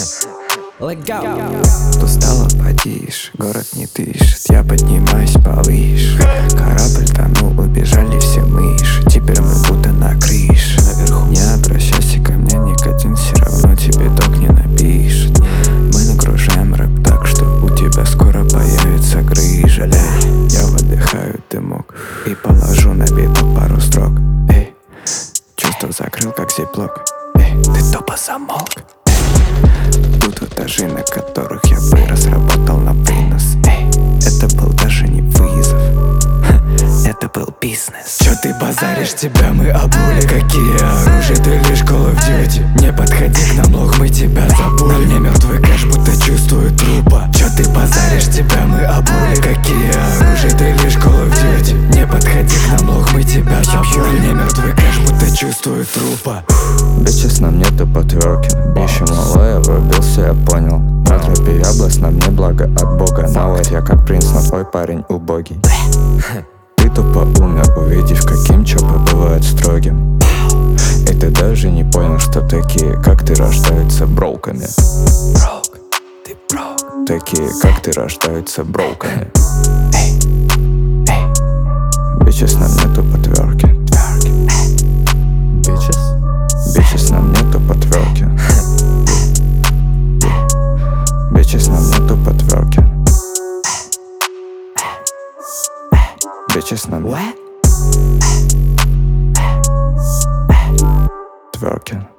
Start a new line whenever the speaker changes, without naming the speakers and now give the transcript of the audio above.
Let go.
Устала, потишь, город не дышит. Я поднимаюсь повыше. Корабль тонул, убежали все мыши. Теперь мы будто на крыше. Наверху. Не обращайся ко мне, никотин все равно тебе ток не напишет. Мы нагружаем рэп так, что у тебя скоро появится грыжа. Я выдыхаю дымок и положу на биток пару строк. Эй, чувство закрыл как зиплок. Эй, ты тупо замолк. Тут этажи, на которых я вырос, работал на вынос. Эй, это был даже не вызов, это был бизнес. Чё ты базаришь, тебя мы обули? Какие оружия, ты лишь Call of Duty. Не подходи к нам, лох, мы тебя забыли. На мне мертвый кэш, будто чувствую трупа. Чё ты базаришь, тебя мы обули? Какие оружия, ты лишь Call of Duty. Не подходи к нам, лох, мы тебя забыли. На мне мертвый кэш, будто чувствую трупа.
Бичес на мне тупо тверкин. Ищем малое, врубился, я понял. На тропе яблос, на мне благо от Бога. На вот я как принц, но твой парень убогий. Ты тупо умер, увидев, каким чопы бывает строгим. И ты даже не понял, что такие, как ты, рождаются броуками.
Брок, ты брок.
Такие, как ты, рождаются броуками.
Эй, эй,
Бичес на мне тупо тверкин. Бичес на мне тупо тверкин. Бичес на мне тупо тверкин. Бичес на мне
what?
тверкин.